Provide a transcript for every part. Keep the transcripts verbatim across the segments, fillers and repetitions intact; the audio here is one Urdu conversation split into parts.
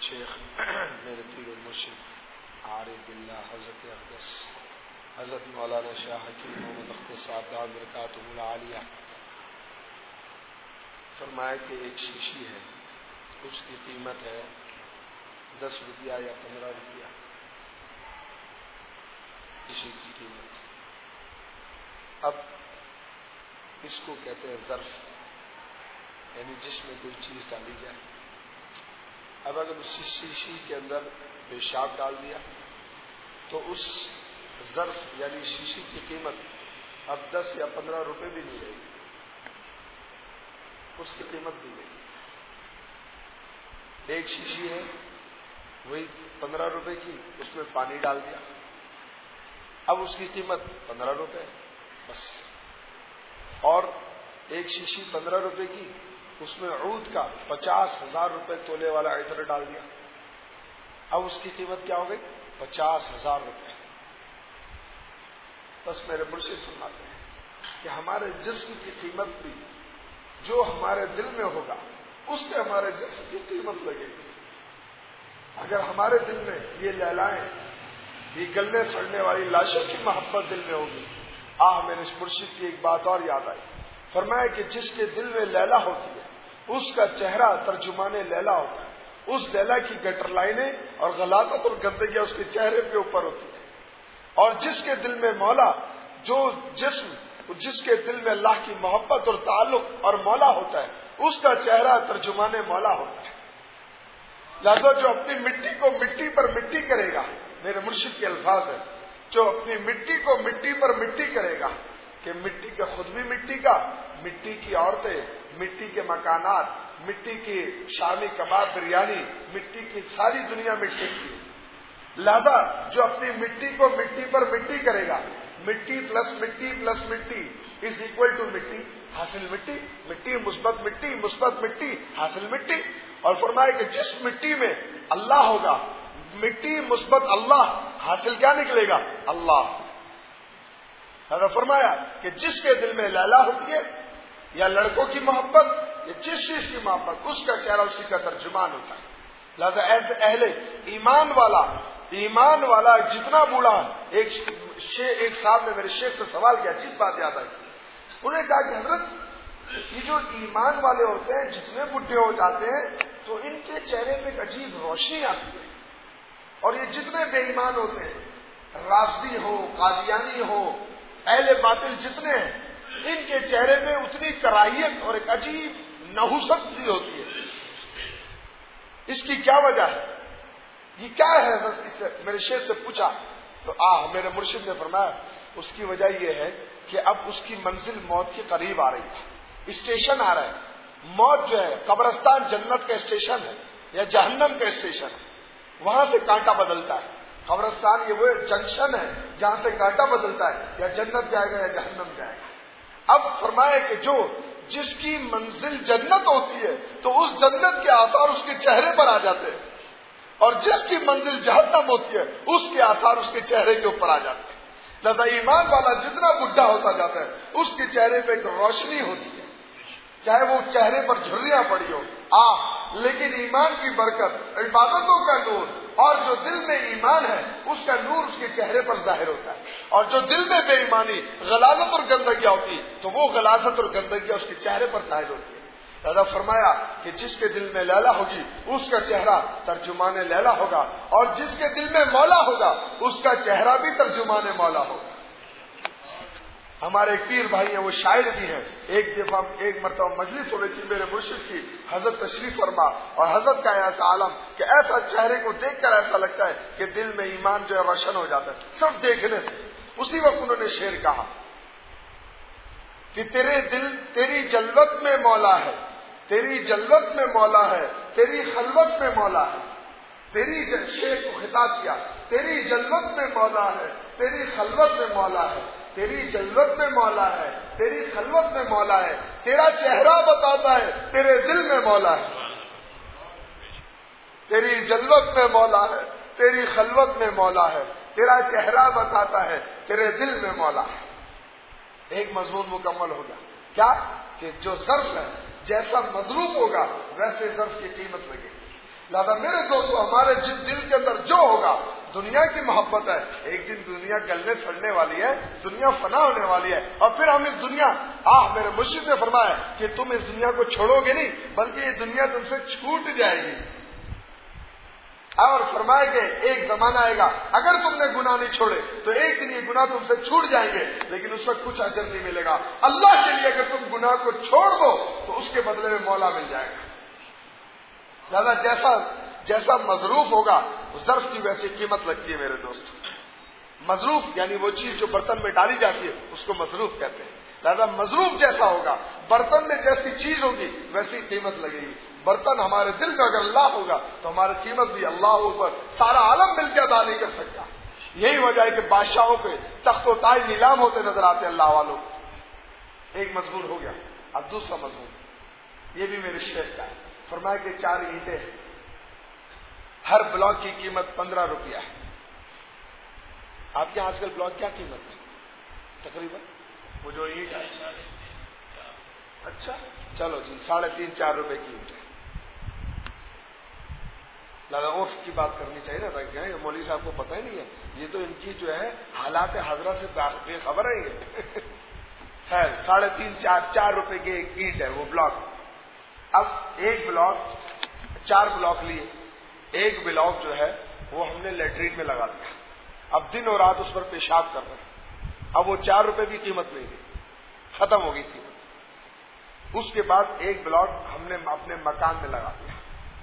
شیخ میرے پیر المرشد عارف باللہ حضرت اقدس حضرت مولانا شاہ حکیم محمد اختر صاحب دامت برکاتہم العالیہ فرمایا کہ ایک شیشی ہے، اس کی قیمت ہے دس روپیہ یا پندرہ روپیہ، شیشی کی قیمت۔ اب اس کو کہتے ہیں ظرف، یعنی جس میں کوئی چیز ڈالی جائے۔ اب اگر اس شیشی کے اندر پیشاب ڈال دیا تو اس ظرف یعنی شیشی کی قیمت اب دس یا پندرہ روپے بھی نہیں رہے گی، اس کی قیمت بھی نہیں رہے گی۔ ایک شیشی ہے وہی پندرہ روپے کی، اس میں پانی ڈال دیا، اب اس کی قیمت پندرہ روپے بس۔ اور ایک شیشی پندرہ روپے کی، اس میں عود کا پچاس ہزار روپے تولے والا عطر ڈال دیا، اب اس کی قیمت کیا ہو گئی؟ پچاس ہزار روپے۔ بس میرے مرشد فرماتے ہیں کہ ہمارے جسم کی قیمت بھی جو ہمارے دل میں ہوگا اس سے ہمارے جسم کی قیمت لگے گی۔ اگر ہمارے دل میں یہ لیلائیں، یہ گلنے سڑنے والی لاشوں کی محبت دل میں ہوگی، آہ میرے مرشد کی ایک بات اور یاد آئی، فرمایا کہ جس کے دل میں لیلا ہوتی ہے اس کا چہرہ ترجمان لیلا ہوتا ہے، اس لیلا کی گٹر لائنیں اور غلاظت اور گندگیاں اس کے چہرے کے اوپر ہوتی ہیں۔ اور جس کے دل میں مولا، جو جسم جس کے دل میں اللہ کی محبت اور تعلق اور مولا ہوتا ہے اس کا چہرہ ترجمان مولا ہوتا ہے۔ لہذا جو اپنی مٹی کو مٹی پر مٹی کرے گا، میرے مرشد کے الفاظ ہیں، جو اپنی مٹی کو مٹی پر مٹی کرے گا کہ مٹی کا خود بھی مٹی کا، مٹی کی عورتیں، مٹی کے مکانات، مٹی کی شامی کباب بریانی، مٹی کی ساری دنیا مٹی کی۔ لہذا جو اپنی مٹی کو مٹی پر مٹی کرے گا، مٹی پلس مٹی پلس مٹی از اکول ٹو مٹی، حاصل مٹی، مٹی مثبت مٹی مثبت مٹی حاصل مٹی۔ اور فرمایا کہ جس مٹی میں اللہ ہوگا، مٹی مثبت اللہ، حاصل کیا نکلے گا؟ اللہ۔ لہذا فرمایا کہ جس کے دل میں لیلا ہوتی ہے یا لڑکوں کی محبت یا جس چیز کی محبت، اس کا چہرہ اسی کا ترجمان ہوتا ہے۔ لہذا ایسے اہل ایمان والا ایمان والا جتنا بوڑھا، ایک ایک صاحب نے میرے شیخ سے سوال کیا، عجیب بات یاد آئی، انہوں نے کہا کہ حضرت یہ جو ایمان والے ہوتے ہیں جتنے بڈھے ہو جاتے ہیں تو ان کے چہرے پہ ایک عجیب روشنی آتی ہے، اور یہ جتنے بے ایمان ہوتے ہیں، رافضی ہو، قادیانی ہو، اہل باطل جتنے ہیں، ان کے چہرے پہ اتنی کراہیت اور ایک عجیب نحوست سی ہوتی ہے۔ اس کی کیا وجہ ہے؟ یہ کیا ہے؟ اس سے میرے شیخ سے پوچھا تو آہ میرے مرشد نے فرمایا اس کی وجہ یہ ہے کہ اب اس کی منزل موت کے قریب آ رہی ہے، اسٹیشن آ رہا ہے۔ موت جو ہے قبرستان جنت کا اسٹیشن ہے یا جہنم کا اسٹیشن ہے، وہاں سے کانٹا بدلتا ہے۔ قبرستان یہ وہ جنکشن ہے جہاں سے کانٹا بدلتا ہے، یا جنت جائے گا یا جہنم جائے گا۔ اب فرمایا کہ جو جس کی منزل جنت ہوتی ہے تو اس جنت کے آثار اس کے چہرے پر آ جاتے ہیں، اور جس کی منزل جہنم ہوتی ہے اس کے آثار اس کے چہرے کے اوپر آ جاتے ہیں۔ لہذا ایمان والا جتنا بڈھا ہوتا جاتا ہے اس کے چہرے پہ ایک روشنی ہوتی ہے، چاہے وہ چہرے پر جھریاں پڑی ہو آ لیکن ایمان کی برکت، عبادتوں کا نور، اور جو دل میں ایمان ہے اس کا نور اس کے چہرے پر ظاہر ہوتا ہے۔ اور جو دل میں بے ایمانی، غلاظت اور گندگیاں ہوتی تو وہ غلاظت اور گندگیاں اس کے چہرے پر ظاہر ہوتی ہے۔ لہذا فرمایا کہ جس کے دل میں لیلا ہوگی اس کا چہرہ ترجمان لیلا ہوگا، اور جس کے دل میں مولا ہوگا اس کا چہرہ بھی ترجمان مولا ہوگا۔ ہمارے ایک پیر بھائی ہیں، وہ شاعر بھی ہیں، ایک دفعہ ایک مرتبہ مجلس ہو رہی تھی میرے مرشد کی، حضرت تشریف فرما، اور حضرت کا ایسا عالم کہ ایسا چہرے کو دیکھ کر ایسا لگتا ہے کہ دل میں ایمان جو ہے روشن ہو جاتا ہے صرف دیکھنے سے۔ اسی وقت انہوں نے شعر کہا کہ تیرے دل تیری جلوت میں مولا ہے، تیری جلوت میں مولا ہے، تیری خلوت میں مولا ہے، تیری شیخ کو خطاب کیا، تیری جلوت میں مولا ہے، تیری خلوت میں مولا ہے، تیری جلوت میں مولا ہے، تیری خلوت میں مولا ہے، تیرا چہرہ بتاتا ہے تیرے دل میں مولا ہے، تیری جلوت میں مولا ہے، تیری خلوت میں مولا ہے، تیرا چہرہ بتاتا ہے تیرے دل میں مولا ہے۔ ایک مضمون مکمل ہو گیا، کیا کہ جو ظرف ہے جیسا مضروب ہوگا ویسے ظرف کی قیمت لگے گی۔ لہذا میرے دوستو ہمارے جس دل کے اندر جو ہوگا، دنیا کی محبت ہے، ایک دن دنیا گلنے سڑنے والی ہے، دنیا فنا ہونے والی ہے، اور پھر ہم اس دنیا آہ میرے مرشد نے فرمایا کہ تم اس دنیا کو چھوڑو گے نہیں بلکہ یہ دنیا تم سے چھوٹ جائے گی، اور فرمایا کہ ایک زمانہ آئے گا اگر تم نے گناہ نہیں چھوڑے تو ایک دن یہ گناہ تم سے چھوٹ جائیں گے، لیکن اس وقت کچھ اجر نہیں ملے گا۔ اللہ کے لیے اگر تم گناہ کو چھوڑ دو تو اس کے بدلے میں مولا مل جائے گا۔ لہذا جیسا جیسا مظروف ہوگا اس ظرف کی ویسی قیمت لگتی ہے میرے دوست۔ مظروف یعنی وہ چیز جو برتن میں ڈالی جاتی ہے اس کو مظروف کہتے ہیں۔ لہذا مظروف جیسا ہوگا، برتن میں جیسی چیز ہوگی ویسی قیمت لگے گی۔ برتن ہمارے دل کا اگر اللہ ہوگا تو ہماری قیمت بھی اللہ اوپر سارا عالم مل کے ادا نہیں کر سکتا۔ یہی وجہ ہے کہ بادشاہوں پہ تخت و تاج نیلام ہوتے نظر آتے اللہ والوں کو۔ ایک مضمون ہو گیا، اب دوسرا مضمون یہ بھی میرے شیخ کا ہے۔ فرمایا کہ چار اینٹیں ہیں، ہر بلاک کی قیمت پندرہ روپیہ ہے۔ آپ کے آج کل بلاک کیا قیمت ہے تقریباً؟ وہ جو اینٹ ہے، اچھا چلو جی ساڑھے تین چار روپے کی اینٹ ہے۔ لہٰذا عرف کی بات کرنی چاہیے نا بھائی، مولوی صاحب کو پتہ ہی نہیں ہے، یہ تو ان کی جو ہے حالات حاضرہ سے بے خبر ہے یہ۔ خیر ساڑھے تین چار چار روپے کی ایک اینٹ ہے وہ بلاک۔ اب ایک بلاک چار بلاک لیے، ایک بلاک جو ہے وہ ہم نے لیٹرین میں لگا دیا، اب دن اور رات اس پر پیشاب کر رہے ہیں، اب وہ چار روپے کی قیمت نہیں گئی، ختم ہو گئی قیمت۔ اس کے بعد ایک بلاک ہم نے اپنے مکان میں لگا دیا،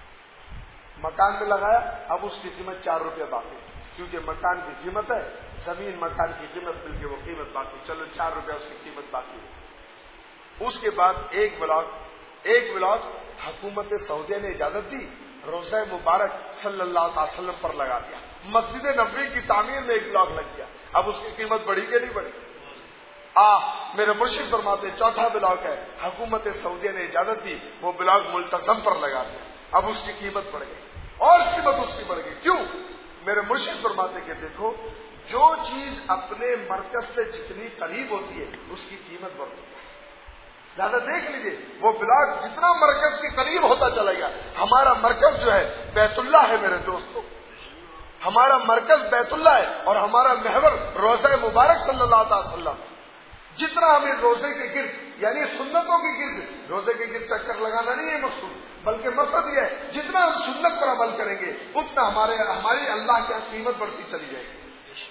مکان میں لگایا، اب اس کی قیمت چار روپے باقی، کیونکہ مکان کی قیمت ہے، زمین مکان کی قیمت مل کے وہ قیمت باقی، چلو چار روپے اس کی قیمت باقی ہے۔ اس کے بعد ایک بلاک ایک بلاک حکومت سعودیہ نے اجازت دی، روضہ مبارک صلی اللہ علیہ وسلم پر لگا دیا، مسجد نبوی کی تعمیر میں ایک بلاک لگ گیا، اب اس کی قیمت بڑھی کہ نہیں بڑھی؟ آ میرے مرشد فرماتے چوتھا بلاک ہے، حکومت سعودیہ نے اجازت دی، وہ بلاک ملتزم پر لگا دیا، اب اس کی قیمت بڑھ گئی اور قیمت اس کی بڑھ گئی۔ کیوں؟ میرے مرشد فرماتے کہ دیکھو جو چیز اپنے مرکز سے جتنی قریب ہوتی ہے اس کی قیمت بڑھتی ہے۔ لہٰذا دیکھ لیجیے وہ بلاک جتنا مرکز کے قریب ہوتا چلا گیا، ہمارا مرکز جو ہے بیت اللہ ہے میرے دوستوں، ہمارا مرکز بیت اللہ ہے اور ہمارا محور روضہ مبارک صلی اللہ علیہ وسلم۔ جتنا ہمیں روزے کے گرد یعنی سنتوں کے گرد، روزے کے گرد چکر لگانا نہیں ہے مقصود، بلکہ مقصد یہ ہے جتنا ہم سنت پر عمل کریں گے اتنا ہمارے ہماری اللہ کی قیمت بڑھتی چلی جائے گی۔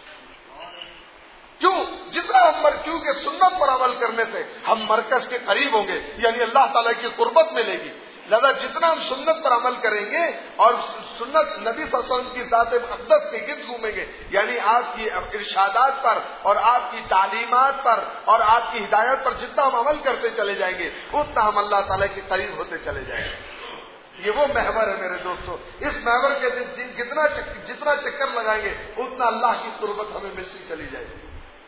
کیوں؟ جتنا ہم کیونکہ سنت پر عمل کرنے سے ہم مرکز کے قریب ہوں گے، یعنی اللہ تعالیٰ کی قربت ملے گی۔ لہذا جتنا ہم سنت پر عمل کریں گے اور سنت نبی صلی اللہ علیہ وسلم کی ذات اقدس کے گرد گھومیں گے، یعنی آپ کی ارشادات پر اور آپ کی تعلیمات پر اور آپ کی ہدایت پر جتنا ہم عمل کرتے چلے جائیں گے اتنا ہم اللہ تعالیٰ کے قریب ہوتے چلے جائیں گے۔ یہ وہ محور ہے میرے دوستوں، اس محور کے جتنا جتنا چکر لگائیں گے اتنا اللہ کی قربت ہمیں ملتی چلی جائے گی۔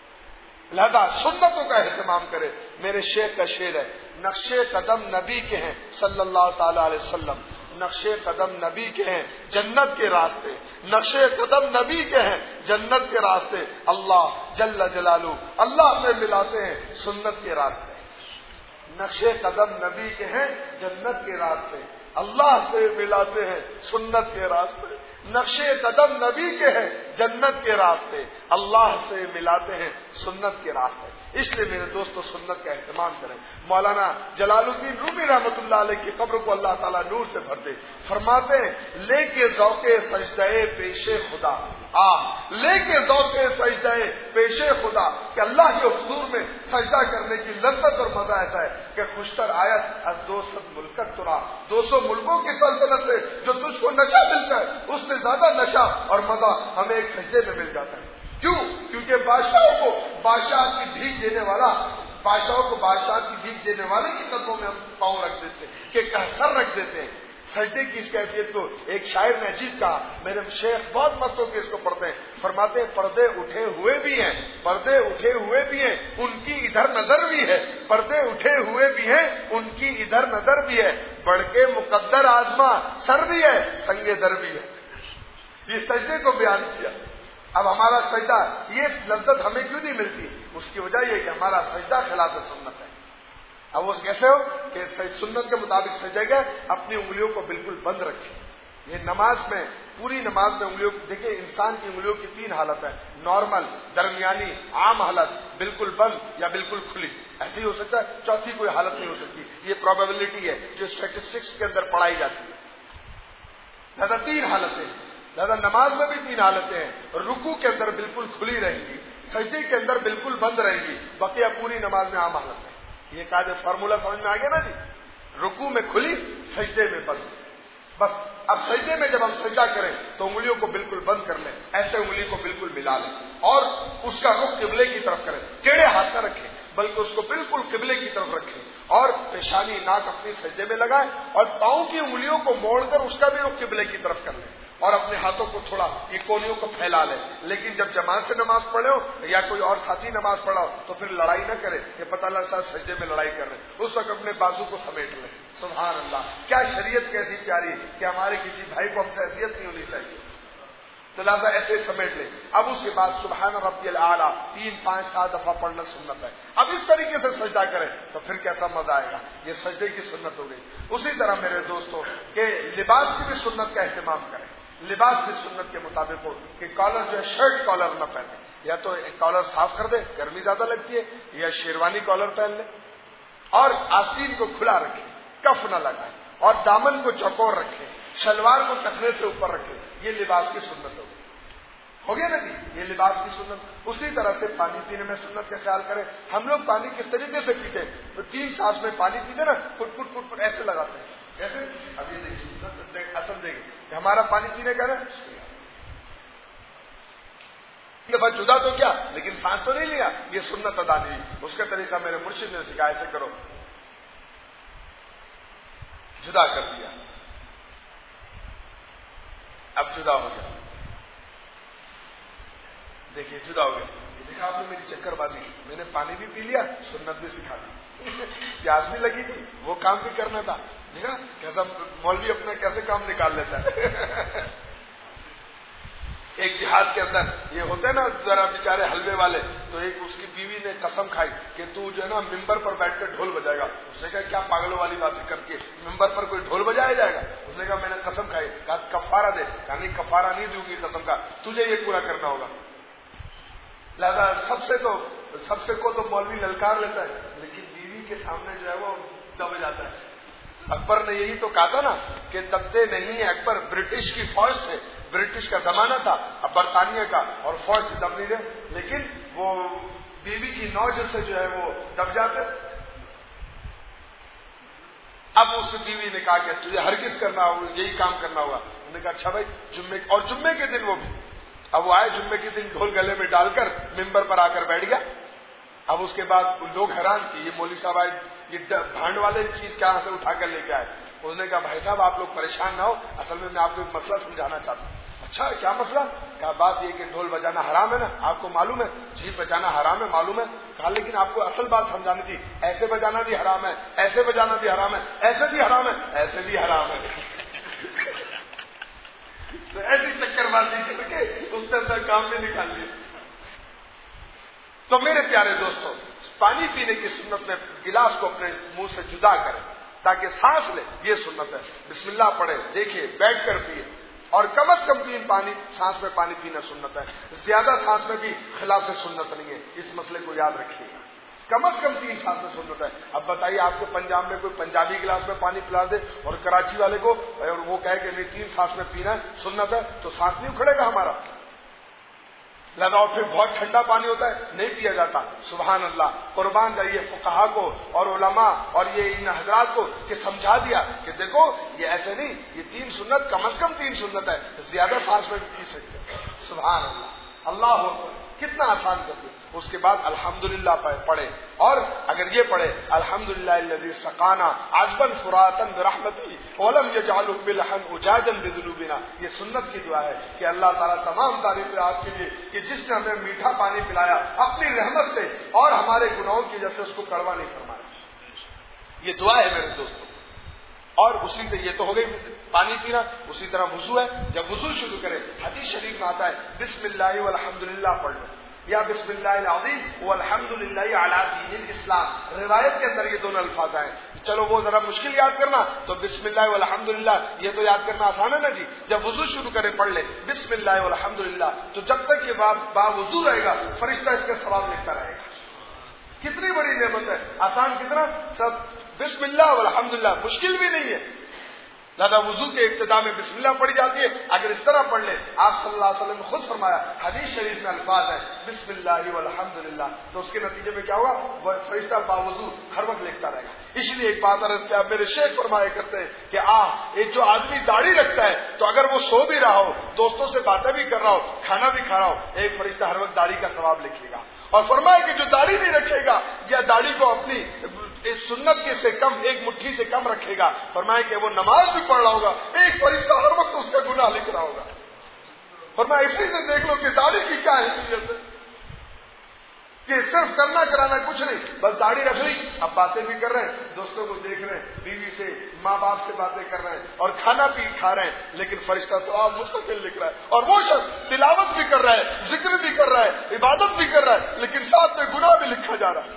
لہذا سنتوں کا اہتمام کرے۔ میرے شیخ کا شعر ہے، نقشے قدم نبی کے ہیں صلی اللہ تعالی علیہ وسلم، نقشے قدم نبی کے ہیں جنت کے راستے، نقشے قدم نبی کے ہیں جنت کے راستے، اللہ جل جلالہ اللہ میں ملاتے ہیں سنت کے راستے۔ نقشے قدم نبی کے ہیں جنت کے راستے، اللہ سے ملاتے ہیں سنت کے راستے۔ نقشے قدم نبی کے ہیں جنت کے راستے، اللہ سے ملاتے ہیں سنت کے راستے۔ اس لیے میرے دوستو سنت کا اہتمام کریں۔ مولانا جلال الدین رومی رحمۃ اللہ علیہ کی قبر کو اللہ تعالیٰ نور سے بھر دے، فرماتے ہیں لے کے ذوق سجدے پیش خدا، آ لے کے ذوق سجدے پیش خدا کہ اللہ کے حضور میں سجدہ کرنے کی لذت اور مزہ ایسا ہے کہ خوشتر آیت از دو سو ملکت ترا، دو سو ملکوں کی سلطنت سے جو تجھ کو نشہ ملتا ہے اس سے زیادہ نشہ اور مزہ ہمیں ایک سجدے میں مل جاتا ہے۔ کیوں؟ کیونکہ بادشاہوں کو بادشاہ کی بھیک دینے والا بادشاہوں کو بادشاہ کی بھیک دینے والے کی قدموں میں ہم پاؤں رکھ دیتے ہیں کہ سر رکھ دیتے ہیں۔ سجدے کی اس کیفیت کو ایک شاعر نے عجیب کہا، میرے شیخ بہت مست ہو کے اس کو پڑھتے ہیں، فرماتے ہیں پردے اٹھے ہوئے بھی ہیں، پردے اٹھے ہوئے بھی ہیں ان کی ادھر نظر بھی ہے، پردے اٹھے ہوئے بھی ہیں ان کی ادھر نظر بھی ہے، بڑھ کے مقدر آزما سر بھی ہے سنگ در بھی ہے۔ یہ سجدے کو بیان کیا۔ اب ہمارا سجدہ یہ لذت ہمیں کیوں نہیں ملتی؟ اس کی وجہ یہ کہ ہمارا سجدہ خلاف سنت ہے۔ اب وہ کیسے ہو کہ سنت کے مطابق سجے گا، اپنی انگلیوں کو بالکل بند رکھے، یہ نماز میں پوری نماز میں انگلیوں دیکھیں انسان کی انگلیوں کی تین حالت ہے، نارمل، درمیانی، عام حالت، بالکل بند یا بالکل کھلی. ایسے ہی ہو سکتا ہے، چوتھی کوئی حالت نہیں ہو سکتی. یہ پروبیبلٹی ہے جو اسٹیٹسٹکس کے اندر پڑھائی جاتی ہے. لہذا تین حالتیں ہیں. لہذا نماز میں بھی تین حالتیں ہیں. رکوع کے اندر بالکل کھلی رہیں گی، سجدے کے اندر بالکل بند رہیں گی، بقیہ پوری نماز میں عام حالت ہے. یہ قاعدہ فارمولہ سمجھ میں آ گیا نا جی؟ رکوع میں کھلی، سجدے میں بند. بس اب سجدے میں جب ہم سجدہ کریں تو انگلیوں کو بالکل بند کر لیں، ایسے انگلی کو بالکل ملا لیں اور اس کا رخ قبلے کی طرف کریں. ٹیڑھے ہاتھ نہ رکھیں بلکہ اس کو بالکل قبلے کی طرف رکھیں اور پیشانی ناک اپنی سجدے میں لگائیں اور پاؤں کی انگلیوں کو موڑ کر اس کا بھی رخ قبلے کی طرف کر لیں اور اپنے ہاتھوں کو تھوڑا یہ کولیوں کو پھیلا لیں. لیکن جب جماعت سے نماز پڑھے ہو یا کوئی اور ساتھی نماز پڑھا ہو تو پھر لڑائی نہ کرے کہ پتہ اللہ صاحب سجدے میں لڑائی کر رہے ہیں. اس وقت اپنے بازو کو سمیٹ لیں. سبحان اللہ، کیا شریعت کیسی پیاری کہ ہمارے کسی بھائی کو ہم سے اذیت نہیں ہونی چاہیے. تو لہٰذا ایسے سمیٹ لیں. اب اس کے بعد سبحان ربی الاعلیٰ تین پانچ سات دفعہ پڑھنا سنت ہے. اب اس طریقے سے سجدہ کریں تو پھر کیسا مزہ آئے گا. یہ سجدے کی سنت ہو گئی. اسی طرح میرے دوستوں کہ لباس کی بھی سنت کا اہتمام کریں. لباس بھی سنت کے مطابق ہو کہ کالر جو ہے شرٹ کالر نہ پہنے، یا تو کالر صاف کر دے، گرمی زیادہ لگتی ہے، یا شیروانی کالر پہن لے اور آستین کو کھلا رکھے، کف نہ لگائے اور دامن کو چوکور رکھے، شلوار کو ٹخنے سے اوپر رکھے. یہ لباس کی سنت ہوگی. ہو گیا نا جی؟ یہ لباس کی سنت. اسی طرح سے پانی پینے میں سنت کا خیال کریں. ہم لوگ پانی کس طریقے سے پیتے ہیں؟ تو تین سانس میں پانی پیتے نا، فٹ فٹ فٹ فٹ ایسے لگاتے ہیں. کیسے؟ اب یہ دیکھیے اصل دیکھیے کہ ہمارا پانی پینے کا نا دفعہ جدا تو کیا لیکن سانس تو نہیں لیا. یہ سنت ادا نہیں. اس کا طریقہ میرے مرشد نے سکھایا، ایسے کرو، جدا کر دیا، اب جدا ہو گیا. دیکھیے جدا ہو گیا. دیکھا آپ نے میری چکر بازی کی، میں نے پانی بھی پی لیا، سنت بھی سکھا دی، پیاس بھی لگی تھی، وہ کام بھی کرنا تھا. دیکھا کیسا مولوی اپنا کیسے کام نکال لیتا ہے. ایک دیہات کے اندر یہ ہوتے ہیں نا ذرا بیچارے حلوے والے، تو ایک اس کی بیوی نے قسم کھائی کہ تو جو ہے نا ممبر پر بیٹھ کر ڈھول بجائے گا. اس نے کہا کیا پاگلوں والی باتیں کر کے ممبر پر کوئی ڈھول بجایا جائے گا؟ اس نے کہا میں نے قسم کھائی. کہا کفارہ دے. کہا نہیں کفارہ نہیں دوں گی قسم کا، تجھے یہ پورا کرنا ہوگا. لہذا سب سے تو سب سے کو تو مولوی للکار لیتا ہے لیکن بیوی کے سامنے جو ہے وہ دب جاتا ہے. اکبر نے یہی تو کہا تھا نا کہ دبتے نہیں ہیں اکبر برٹش کی فوج سے. برٹش کا زمانہ تھا، اب برطانیہ کا، اور فوج سے دب نہیں رہے، لیکن وہ بیوی کی نوج سے جو ہے وہ دب جاتے. اب اس بیوی نے کہا کہ تجھے ہرگز کرنا ہوگا، یہی کام کرنا ہوگا. انہوں نے کہا اچھا بھائی جمعے اور جمعے کے دن وہ بھی. اب وہ آئے جمعے کے دن ڈھول گلے میں ڈال کر ممبر پر آ کر بیٹھ گیا. اب اس کے بعد لوگ حیران کہ یہ مولوی صاحب آئے، یہ بھانڈ والے چیز کہاں سے اٹھا کر لے کے آئے. انہوں نے کہا بھائی صاحب آپ لوگ پریشان نہ ہو، اصل میں میں آپ کو ایک مسئلہ سمجھانا چاہتا ہوں. اچھا کیا مسئلہ؟ کہا بات یہ کہ ڈھول بجانا حرام ہے نا، آپ کو معلوم ہے. جی بجانا حرام ہے معلوم ہے. کہا لیکن آپ کو اصل بات سمجھانی تھی، ایسے بجانا بھی حرام ہے، ایسے بجانا بھی حرام ہے، ایسے بھی حرام ہے، ایسے بھی حرام ہے. تو ایسی چکر بازی کر کے اس نے اندر کام بھی نکال لیا. تو میرے پیارے دوستوں، پانی پینے کی سنت میں گلاس کو اپنے منہ سے جدا کریں تاکہ سانس لے. یہ سنت ہے. بسم اللہ پڑھے، دیکھیے، بیٹھ کر پیے اور کم از کم تین پانی سانس میں پانی پینا سنت ہے. زیادہ سانس میں بھی خلاف سنت نہیں ہے. اس مسئلے کو یاد رکھیے گا. کم از کم تین سانس میں سنت ہے. اب بتائیے آپ کو پنجاب میں کوئی پنجابی گلاس میں پانی پلا دے اور کراچی والے کو اور وہ کہے کہ نہیں تین سانس میں پینا ہے سنت ہے، تو سانس نہیں اکھڑے گا ہمارا. لگاؤ پھر بہت ٹھنڈا پانی ہوتا ہے نہیں پیا جاتا. سبحان اللہ، قربان جائیے فقہا کو اور علماء اور یہ ان حضرات کو کہ سمجھا دیا کہ دیکھو یہ ایسے نہیں، یہ تین سنت کم از کم تین سنت ہے، زیادہ سانس میں پی سکتے. سبحان اللہ، اللہ اکبر، کتنا آسان کر دیا. اس کے بعد الحمدللہ پڑھے اور اگر یہ پڑھے الحمدللہ الذی سقانا عذبا فراتا برحمتہ ولم یجعله ملحا اجاجا بذنوبنا. یہ سنت کی دعا ہے کہ اللہ تعالیٰ تمام تعریفیں آپ کے لیے کہ جس نے ہمیں میٹھا پانی پلایا اپنی رحمت سے اور ہمارے گناہوں کی وجہ سے اس کو کڑوا نہیں فرمایا. یہ دعا ہے میرے دوستوں. اور اسی سے یہ تو ہو گئی پانی پینا. اسی طرح وضو ہے. جب وضو شروع کرے حدیث شریف میں آتا ہے بسم اللہ والحمدللہ پڑھ لو. یا بسم اللہ العظیم والحمد للہ علی دین الاسلام. روایت کے اندر یہ دونوں الفاظ آئے. چلو وہ ذرا مشکل یاد کرنا تو بسم اللہ والحمد للہ یہ تو یاد کرنا آسان ہے نا جی. جب وضو شروع کرے پڑھ لے بسم اللہ والحمد للہ, تو جب تک یہ بات با وضو رہے گا فرشتہ اس کا ثواب لکھتا رہے گا. کتنی بڑی نعمت ہے. آسان کتنا سب بسم اللہ والحمد للہ, مشکل بھی نہیں ہے. لہذا وضو کے ابتدا میں بسم اللہ پڑھی جاتی ہے. اگر اس طرح پڑھ لے, آپ صلی اللہ علیہ وسلم نے خود فرمایا, حدیث شریف میں الفاظ ہے بسم اللہ والحمد للہ, تو اس کے نتیجے میں کیا ہوگا, وہ فرشتہ باوضو ہر وقت لکھتا رہے گا. اس لیے ایک بات عرض کیا, میرے شیخ فرمایا کرتے ہیں کہ آ ایک جو آدمی داڑھی رکھتا ہے تو اگر وہ سو بھی رہا ہو, دوستوں سے باتیں بھی کر رہا ہو, کھانا بھی کھا رہا ہو, ایک فرشتہ ہر وقت داڑھی کا ثواب لکھے گا. اور فرمایا کہ جو داڑھی نہیں رکھے گا یا داڑھی کو اپنی سنت کے سے کم ایک مٹھی سے کم رکھے گا, فرمایا کہ وہ نماز بھی پڑھ رہا ہوگا, ایک فرشتہ ہر وقت اس کا گناہ لکھ رہا ہوگا. فرمایا اسی سے دیکھ لو کہ داڑھی کی کیا حیثیت ہے, کہ صرف کرنا کرانا کچھ نہیں, بس داڑھی رکھ لی, اب باتیں بھی کر رہے ہیں, دوستوں کو دیکھ رہے ہیں, بیوی سے ماں باپ سے باتیں کر رہے ہیں, اور کھانا بھی کھا رہے ہیں, لیکن فرشتہ ثواب مستقل لکھ رہا ہے. اور وہ شخص تلاوت بھی کر رہا ہے, ذکر بھی کر رہا ہے, عبادت بھی کر رہا ہے, لیکن ساتھ میں گناہ بھی لکھا جا رہا ہے.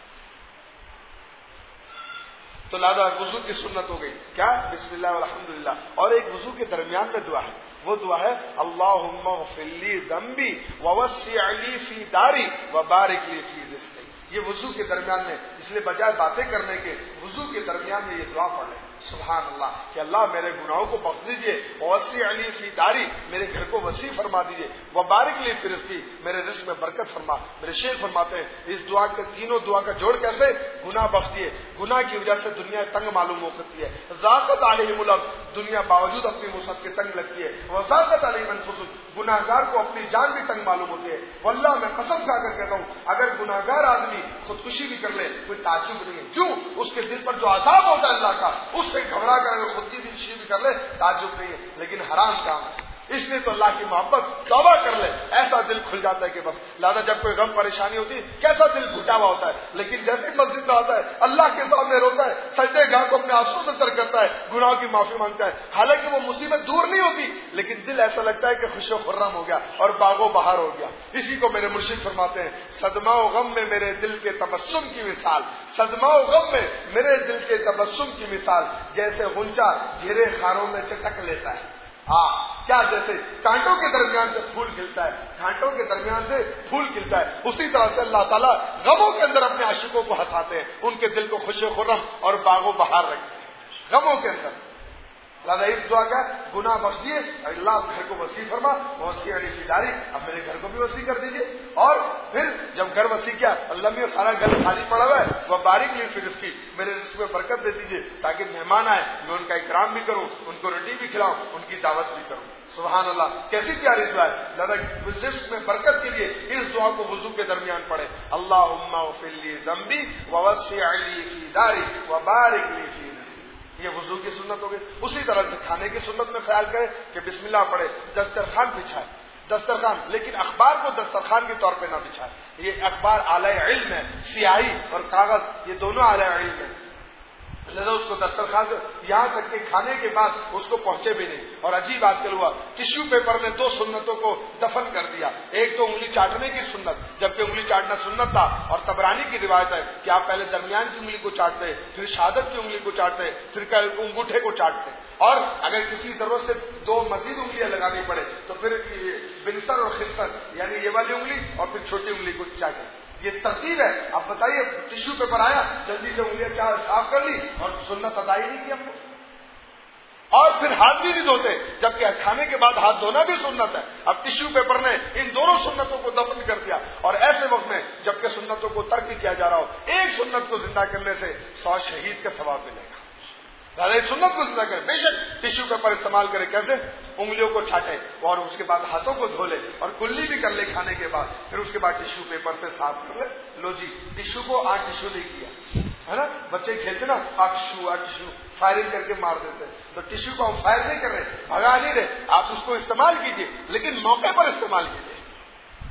تو لہذا وضو کی سنت ہو گئی کیا, بسم اللہ والحمد للہ. اور ایک وضو کے درمیان میں دعا ہے, وہ دعا ہے اللہم اغفر لی ذنبی ووسع لی فی داری وبارک لی فی رزقی. یہ وضو کے درمیان میں, اس لیے بجائے باتیں کرنے کے وضو کے درمیان میں یہ دعا پڑھ لیں, سبحان اللہ, کہ اللہ میرے گناہوں کو بخش دیجیے, وسیع لی فی داری, میرے گھر کو وسیع فرما دیجیے, وبارک لی فی رزقی, میرے رزق میں برکت فرما. میرے شیخ فرماتے ہیں اس دعا کے تینوں دعا کا جوڑ کیسے, گناہ بخش دیے, گناہ کی وجہ سے دنیا تنگ معلوم ہو سکتی ہے, ذاقت علیہم الارض, دنیا باوجود اپنی وسعت کے تنگ لگتی ہے, وذاقت علیہم انفسہم, گناہگار کو اپنی جان بھی تنگ معلوم ہوتی ہے. واللہ میں قسم کھا کر کہتا ہوں اگر گناہگار آدمی خودکشی بھی کر لے کوئی تعجب نہیں ہے, کیوں, اس کے دل پر جو عذاب ہوتا ہے اللہ کا اس سے گھبرا کر اگر خود کی بھی بھی کر لے تعجب نہیں ہے, لیکن حرام کام ہے. اس لیے تو اللہ کی محبت توبہ کر لے, ایسا دل کھل جاتا ہے کہ بس. لہٰذا جب کوئی غم پریشانی ہوتی ہے کیسا دل گھٹا ہوا ہوتا ہے, لیکن جیسے مسجد میں آتا ہے اللہ کے سامنے روتا ہے, سجدے گاہ کو اپنے آنسوں سے تر کرتا ہے, گناہوں کی معافی مانگتا ہے, حالانکہ وہ مصیبت دور نہیں ہوتی, لیکن دل ایسا لگتا ہے کہ خوش و خرم ہو گیا اور باغ و بہار ہو گیا. اسی کو میرے مرشد فرماتے ہیں صدمہ و غم میں میرے دل کے تبسم کی مثال, صدمہ و غم میں میرے دل کے تبسم کی مثال جیسے غنچہ گھرے خاروں میں چٹک لیتا ہے. ہاں کیا, جیسے کانٹوں کے درمیان سے پھول کھلتا ہے, کانٹوں کے درمیان سے پھول کھلتا ہے, اسی طرح سے اللہ تعالیٰ غموں کے اندر اپنے عاشقوں کو ہنساتے ہیں, ان کے دل کو خوش و خرم اور باغ و بہار رکھتے ہیں غموں کے اندر. لہٰذا اس دعا کا گناہ بخش دیے, اللہ گھر کو وسیع فرما, وسیع علی فی داری, اب میرے گھر کو بھی وسیع کر دیجیے. اور پھر جب گھر وسیع کیا, اللہ میں سارا گھر خالی پڑا ہوا ہے, وہ بارک لی پھر اس کی, میرے رزق میں برکت دے دیجیے تاکہ مہمان آئے میں ان کا اکرام بھی کروں, ان کو روٹی بھی کھلاؤں, ان کی دعوت بھی کروں. سبحان اللہ, کیسی پیاری دعا ہے. لہٰذا رزق میں برکت کے لیے اس دعا کو وضو کے درمیان پڑھے, اللہم اغفر لی ذنبی ووسع لی فی داری وبارک لی فی. یہ وضو کی سنت ہو گئی. اسی طرح سے کھانے کی سنت میں خیال کرے کہ بسم اللہ پڑھے, دسترخوان بچھائے, دسترخوان, لیکن اخبار کو دسترخوان کے طور پہ نہ بچھائے. یہ اخبار اعلی علم ہے, سیاہی اور کاغذ یہ دونوں اعلی علم ہے, لہذا اس کو دسترخوان سے یہاں تک کہ کھانے کے بعد اس کو پہنچے بھی نہیں. اور عجیب آج کل ہوا, ٹشو پیپر نے دو سنتوں کو دفن کر دیا. ایک تو انگلی چاٹنے کی سنت, جبکہ انگلی چاٹنا سنت تھا, اور طبرانی کی روایت ہے کہ آپ پہلے درمیان کی انگلی کو چاٹتے, پھر شہادت کی انگلی کو چاٹتے, پھر انگوٹھے کو چاٹتے, اور اگر کسی ضرورت سے دو مزید انگلیاں لگانی پڑے تو پھر بنسر اور خنسر یعنی یہ والی انگلی اور پھر چھوٹی انگلی کو چاٹے. یہ ترتیب ہے. اب بتائیے, ٹشو پیپر آیا, جلدی سے انگلیاں کیا صاف کر لی اور سنت ادا ہی نہیں کی ہم نے, اور پھر ہاتھ بھی نہیں دھوتے, جبکہ کھانے کے بعد ہاتھ دھونا بھی سنت ہے. اب ٹشو پیپر نے ان دونوں سنتوں کو دفن کر دیا, اور ایسے وقت میں جبکہ سنتوں کو ترک کیا جا رہا ہو, ایک سنت کو زندہ کرنے سے سو شہید کا ثواب ملے گا. سنت کو زندہ کرے, بے شک ٹشو پیپر استعمال کرے, کیسے, انگلیوں کو چھاٹے اور اس کے بعد ہاتھوں کو دھو لے اور کلی بھی کر لے کھانے کے بعد, پھر اس کے بعد ٹشو پیپر سے صاف کر لے. لو جی, ٹشو کو آج ٹشو نہیں کیا ہے نا, بچے کھیلتے نا atishoo atishoo firing کر کے مار دیتے, تو ٹشو کو ہم فائر نہیں کر رہے, بھگا نہیں رہے, آپ اس کو استعمال کیجیے لیکن موقع پر استعمال کیجیے.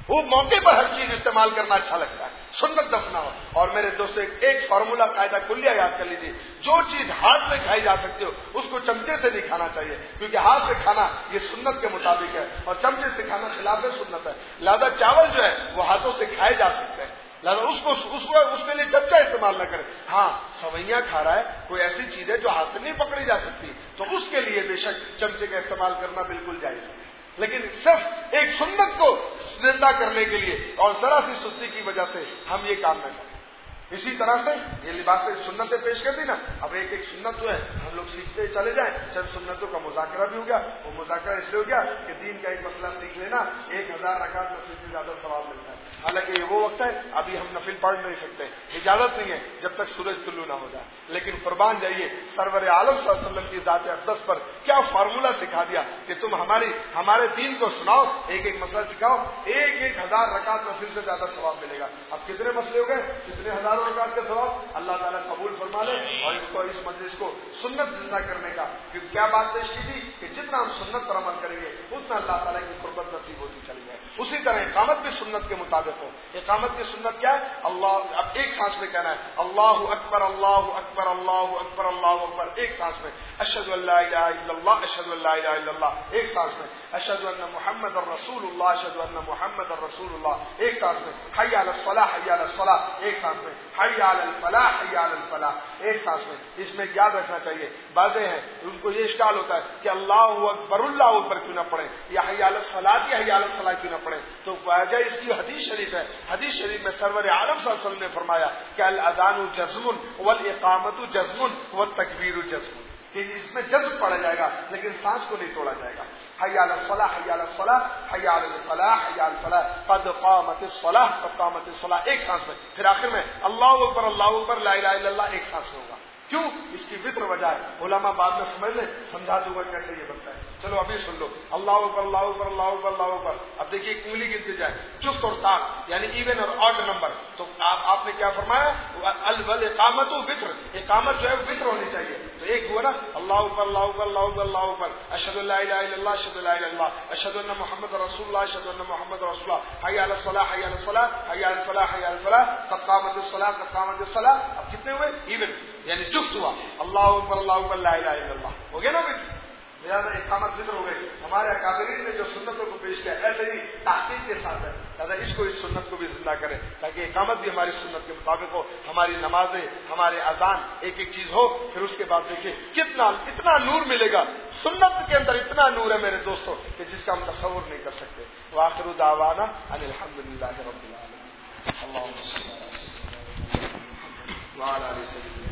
وہ موقع پر ہر چیز استعمال کرنا اچھا لگتا ہے، سنت دفنا ہو. اور میرے دوستو ایک فارمولا قاعدہ کلیہ یاد کر لیجیے، جو چیز ہاتھ سے کھائی جا سکتی ہو اس کو چمچے سے نہیں کھانا چاہیے، کیونکہ ہاتھ سے کھانا یہ سنت کے مطابق ہے اور چمچے سے کھانا خلاف سنت ہے. لہذا چاول جو ہے وہ ہاتھوں سے کھائے جا سکتے ہیں، لہٰذا اس کو اس کو اس کے لیے چمچا استعمال نہ کرے. ہاں سوئیاں کھا رہا ہے، کوئی ایسی چیز ہے جو ہاتھ سے نہیں پکڑی جا سکتی، تو اس کے لیے بے شک چمچے کا استعمال کرنا بالکل جائز ہے. لیکن صرف ایک سنت کو زندہ کرنے کے لیے اور ذرا سی سستی کی وجہ سے ہم یہ کام نہ کریں. اسی طرح سے یہ لباس سے سنتیں پیش کر دی نا، اب ایک ایک سنت جو ہے ہم لوگ سیکھتے چلے جائیں. چند سنتوں کا مذاکرہ بھی ہو گیا، وہ مذاکرہ اس لیے ہو گیا کہ دین کا ایک مسئلہ سیکھ لینا ایک ہزار رکعت نفل سے زیادہ ثواب ملتا ہے. حالانکہ یہ وہ وقت ہے ابھی ہم نفل پڑھ نہیں سکتے، اجازت نہیں ہے جب تک سورج طلوع نہ ہو جائے. لیکن قربان جائیے سرور عالم صلی اللہ علیہ وسلم کی ذات اقدس پر کیا فارمولا سکھا دیا کہ تم ہماری ہمارے دین کو سناؤ، ایک ایک مسئلہ سکھاؤ، ایک ایک ہزار رکعت نفل سے زیادہ ثواب ملے گا. اب کتنے مسئلے ہو گئے، کتنے ہزاروں رکعت کے ثواب. اللہ تعالیٰ قبول فرما لے اور اس کو اس مجلس کو سنت زندہ کرنے کا کیا بات پیش کی تھی کہ جتنا ہم سنت پر عمل کریں گے اتنا اللہ تعالیٰ کی قربت نصیب ہوتی چلی جائے. اسی طرح اقامت بھی سنت کے مطابق ہو. اقامت کی سنت کیا ہے؟ اللہ اب ایک سانس میں کہنا ہے اللہ اکبر اللہ اکبر اللہ اکبر اللہ اکبر، ایک سانس میں اشہد ان لا الہ الا اللہ اشہد ان لا الہ الا اللہ، ایک سانس میں اشہد ان محمد الرسول اللہ اشہد ان محمد الرسول اللہ، ایک سانس میں حی علی الصلاۃ حی علی الصلاۃ، ایک سانس میں حی علی الفلاح حی علی الفلاح، ایک سانس میں. اس میں یاد رکھنا چاہیے بازے ہیں ان کو یہ اشکال ہوتا ہے کہ اللہ اکبر اللہ اکبر کیوں نہ پڑھیں یا حی علی الصلاۃ یا حی علی الصلاۃ کیوں نہ پڑھیں. تو وجہ اس کی حدیث شریف ہے، حدیث شریف میں سرور عالم صلی اللہ علیہ وسلم نے فرمایا کہ الاذان جزم والاقامت جزم والتکبیر جزم، کہ اس میں جذب پڑا جائے گا لیکن سانس کو نہیں توڑا جائے گا. حی علی الصلاۃ حی علی الصلاۃ حی علی الفلاح حی علی الفلاح قد قامت الصلاۃ قد قامت الصلاۃ، ایک سانس میں. پھر آخر میں اللہ اکبر اللہ اکبر لا الہ الا اللہ، ایک سانس میں ہوگا. کیوں؟ اس کی وطر وجہ ہے. علماء بعد میں سمجھ لیں، سمجھا دوں گا کیسے یہ بنتا ہے. چلو ابھی سن لو اللہ اکبر اللہ اکبر اللہ اکبر اللہ اکبر. اب دیکھیے انگلی گنتی جائے جفت اور تاک یعنی ایون اور آڈ نمبر. تو آپ آپ نے کیا فرمایا؟ الاقامت وطر، اقامت جو ہے وطر ہونی چاہیے. تو ایک ہوا نا اللہ اکبر اللہ اکبر اللہ اکبر اللہ اکبر اشہد ان لا الہ الا اللہ اشہد ان لا الہ الا اللہ اشہد ان محمد رسول اللہ اشہد ان محمد رسول اللہ حی علی الصلاۃ حی علی الصلاۃ حی علی الفلاح حی علی الفلاح قد قامت الصلاۃ قد قامت الصلاۃ. اب کتنے ہوئے؟ ایون یعنی جفت ہوا. اللہ اکبر اللہ اکبر لا الہ الا اللہ ہو گیا نا بھی. لہٰذا اقامت ذکر ہو گئی. ہمارے اکابرین نے جو سنتوں کو پیش کیا ایسے ہی تحقیق کے ساتھ ہے. لہٰذا اس کو اس سنت کو بھی زندہ کریں تاکہ اقامت بھی ہماری سنت کے مطابق ہو، ہماری نمازیں ہمارے اذان ایک ایک چیز ہو. پھر اس کے بعد دیکھیں کتنا اتنا نور ملے گا. سنت کے اندر اتنا نور ہے میرے دوستوں کہ جس کا ہم تصور نہیں کر سکتے. وآخر دعوانا ان الحمد للہ رب العالمین. اللہم صل علی سیدنا وعلی آل سیدنا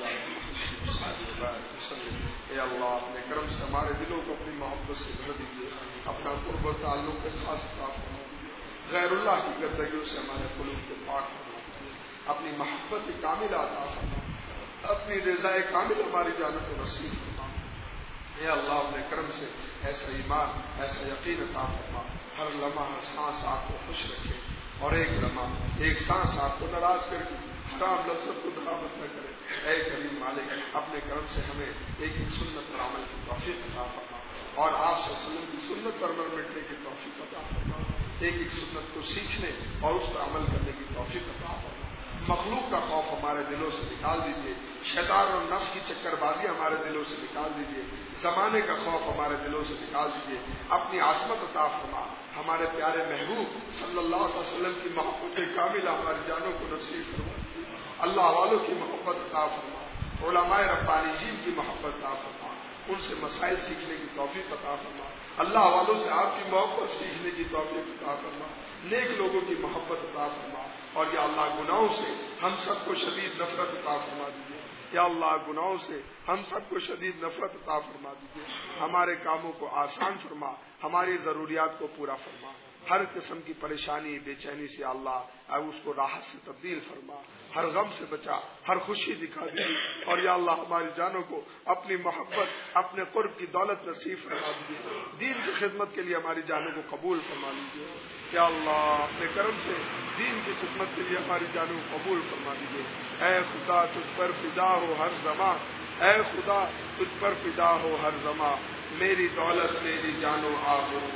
اے اللہ اپنے کرم سے ہمارے دلوں کو اپنی محبت سے بھر دیجیے، اپنا قرب و تعلق کے خاص عطا فرما دیجیے، غیر اللہ کی گردگیوں سے ہمارے قلوب کو پاک فرما دیجیے، اپنی محبت کامل عطا فرما، اپنی رضا کامل ہماری جانب کو نصیب فرما. اے اللہ اپنے کرم سے ایسا ایمان ایسا یقین عطا فرما، ہر لمحہ ہر سانس آپ کو خوش رکھے اور ایک لمحہ ایک سانس آپ کو ناراض کر کے حرام لذت کو برآمد نہ کرے. اے کریم مالک اپنے کرم سے ہمیں ایک ایک سنت پر عمل کی توفیق عطا فرما اور آپ صلی اللہ علیہ وسلم کی سنت پر عمل مٹنے کی توفیق عطا فرما. ایک ایک سنت کو سیکھنے اور اس پر عمل کرنے کی توفیق عطا فرما. مخلوق کا خوف ہمارے دلوں سے نکال دیجیے، شیطان اور نفس کی چکر بازی ہمارے دلوں سے نکال دیجیے، زمانے کا خوف ہمارے دلوں سے نکال دیجیے. اپنی عظمت عطا فرما. ہمارے پیارے محبوب صلی اللہ علیہ وسلم کی محبت کامل ہماری جانوں کو نصیب فرما. اللہ والوں کی محبت عطا فرما، علماء ربانیین کی محبت عطا فرما، ان سے مسائل سیکھنے کی توفیق عطا فرما. اللہ والوں سے آپ کی محبت سیکھنے کی توفیق عطا فرما، نیک لوگوں کی محبت عطا فرما. اور یا اللہ گناہوں سے ہم سب کو شدید نفرت عطا فرما دیجیے. یا اللہ گناہوں سے ہم سب کو شدید نفرت عطا فرما دیجیے. ہمارے کاموں کو آسان فرما، ہماری ضروریات کو پورا فرما. ہر قسم کی پریشانی بے چینی سے اللہ اب اس کو راحت سے تبدیل فرما. ہر غم سے بچا، ہر خوشی دکھا دیجیے. اور یا اللہ ہماری جانوں کو اپنی محبت اپنے قرب کی دولت نصیب فرما دیجیے. دین کی خدمت کے لیے ہماری جانوں کو قبول فرما لیجیے. یا اللہ اپنے کرم سے دین کی خدمت کے لیے ہماری جانوں کو قبول فرما دیجیے. اے خدا تجھ پر فدا ہو ہر زمان، اے خدا تجھ پر فدا ہو ہر زمان. میری دولت میری جانو آبرو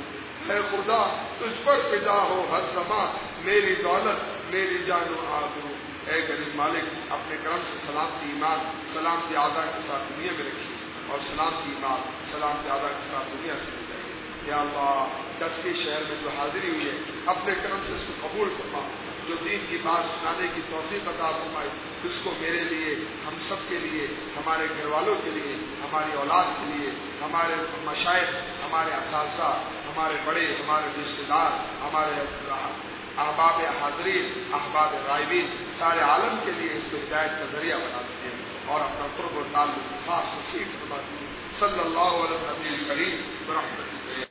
اے خدا تجھ پر فدا ہو ہر زمان میری دولت میری جان و آبرو۔ اے غریب مالک اپنے کرم سے سلامتی ایمان سلامتی آدھا کے ساتھ دنیا میں رکھی اور سلامتی ایمان سلامتی آدھا کے ساتھ دنیا سے مل جائے۔ یا اللہ دس کے شہر میں جو حاضری ہوئی ہے اپنے کرم سے اس کو قبول فرما، جو دین کی بات سنانے کی توفیق عطا فرمائی اس کو میرے لیے ہم سب کے لیے ہمارے گھر والوں کے لیے ہماری اولاد کے لیے ہمارے مشائخ ہمارے اساتذہ ہمارے بڑے ہمارے رشتے دار ہمارے احباب حاضرین احباب غائبین سارے عالم کے لیے اس کو ہدایت کا ذریعہ بنا دیجیے اور اپنا قرب و تعلق خاص نصیب فرما دیجیے۔ صلی اللہ علیہ وسلم کریم برحمتہ